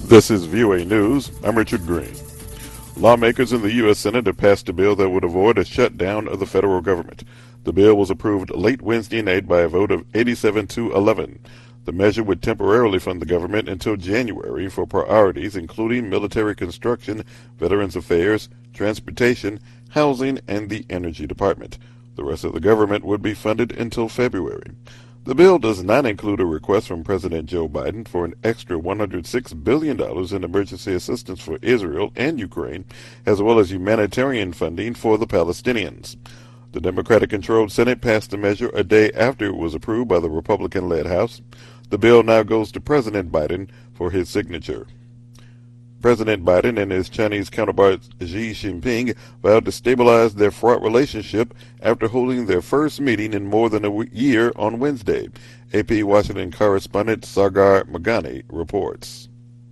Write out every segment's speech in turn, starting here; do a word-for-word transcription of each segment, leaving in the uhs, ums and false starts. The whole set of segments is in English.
This is V O A News. I'm Richard Green. Lawmakers in the U S Senate have passed a bill that would avoid a shutdown of the federal government. The bill was approved late Wednesday night by a vote of eighty-seven to eleven. The measure would temporarily fund the government until January for priorities including military construction, Veterans Affairs, transportation, housing, and the Energy Department. The rest of the government would be funded until February. The bill does not include a request from President Joe Biden for an extra one hundred six billion dollars in emergency assistance for Israel and Ukraine, as well as humanitarian funding for the Palestinians. The Democratic-controlled Senate passed the measure a day after it was approved by the Republican-led House. The bill now goes to President Biden for his signature. President Biden and his Chinese counterpart Xi Jinping vowed to stabilize their fraught relationship after holding their first meeting in more than a year on Wednesday. A P Washington correspondent Sagar Magani reports.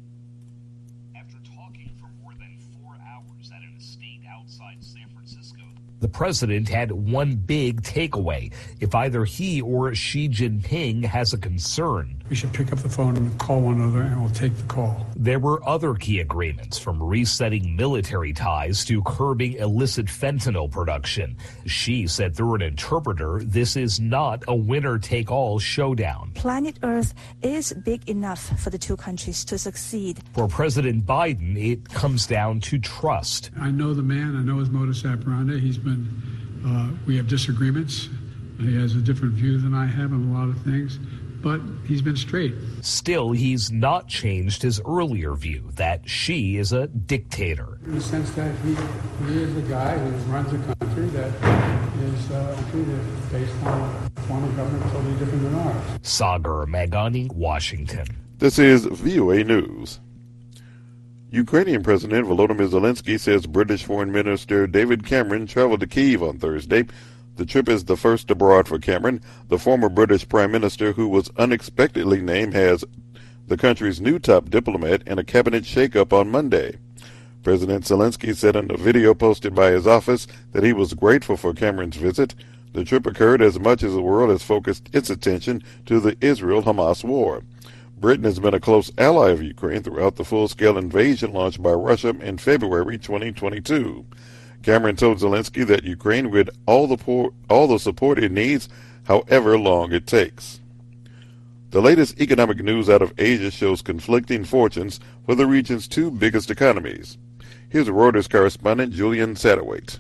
After talking for more than four hours at an estate outside San Francisco, the president had one big takeaway. If either he or Xi Jinping has a concern, we should pick up the phone and call one another, and we'll take the call. There were other key agreements, from resetting military ties to curbing illicit fentanyl production. Xi said through an interpreter, this is not a winner-take-all showdown. Planet Earth is big enough for the two countries to succeed. For President Biden, it comes down to trust. I know the man. I know his modus operandi. He's been, uh, we have disagreements. He has a different view than I have on a lot of things. But he's been straight. Still, he's not changed his earlier view that Xi is a dictator. In the sense that he, he is the guy who runs a country that is uh, based on a form of government totally different than ours. Sagar Magani, Washington. This is V O A News. Ukrainian President Volodymyr Zelensky says British Foreign Minister David Cameron traveled to Kyiv on Thursday. The trip is the first abroad for Cameron. The former British Prime Minister, who was unexpectedly named as the country's new top diplomat in a cabinet shakeup on Monday. President Zelensky said in a video posted by his office that he was grateful for Cameron's visit. The trip occurred as much as the world has focused its attention to the Israel-Hamas war. Britain has been a close ally of Ukraine throughout the full-scale invasion launched by Russia in February twenty twenty-two. Cameron told Zelensky that Ukraine would all the poor, all the support it needs, however long it takes. The latest economic news out of Asia shows conflicting fortunes for the region's two biggest economies. Here's Reuters correspondent Julian Satterwhite.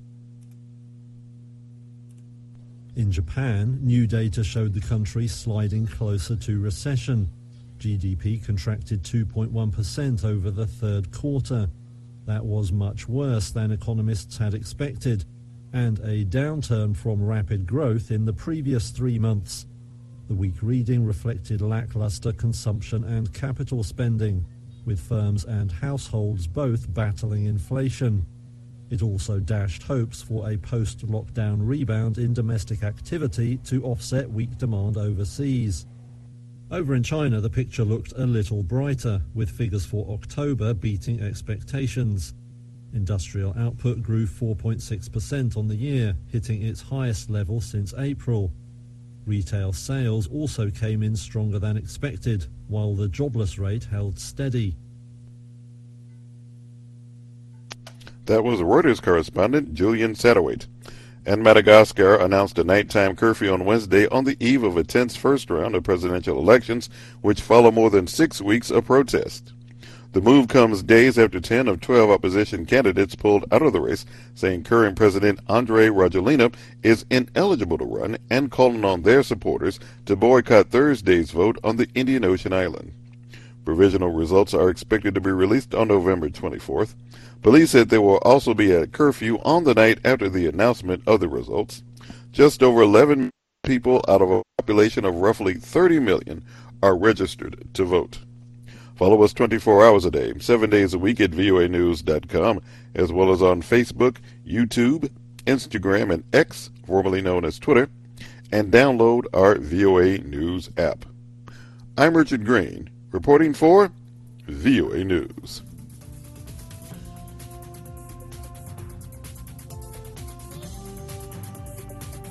In Japan, new data showed the country sliding closer to recession. G D P contracted two point one percent over the third quarter. That was much worse than economists had expected, and a downturn from rapid growth in the previous three months. The weak reading reflected lackluster consumption and capital spending, with firms and households both battling inflation. It also dashed hopes for a post-lockdown rebound in domestic activity to offset weak demand overseas. Over in China, the picture looked a little brighter, with figures for October beating expectations. Industrial output grew four point six percent on the year, hitting its highest level since April. Retail sales also came in stronger than expected, while the jobless rate held steady. That was Reuters correspondent Julian Satterwhite. And Madagascar announced a nighttime curfew on Wednesday on the eve of a tense first round of presidential elections, which follow more than six weeks of protest. The move comes days after ten of twelve opposition candidates pulled out of the race, saying current President Andry Rajoelina is ineligible to run and calling on their supporters to boycott Thursday's vote on the Indian Ocean island. Provisional results are expected to be released on November twenty-fourth. Police said there will also be a curfew on the night after the announcement of the results. Just over eleven million people out of a population of roughly thirty million are registered to vote. Follow us twenty-four hours a day, seven days a week at V O A news dot com, as well as on Facebook, YouTube, Instagram, and X, formerly known as Twitter, and download our V O A News app. I'm Richard Green, reporting for V O A News.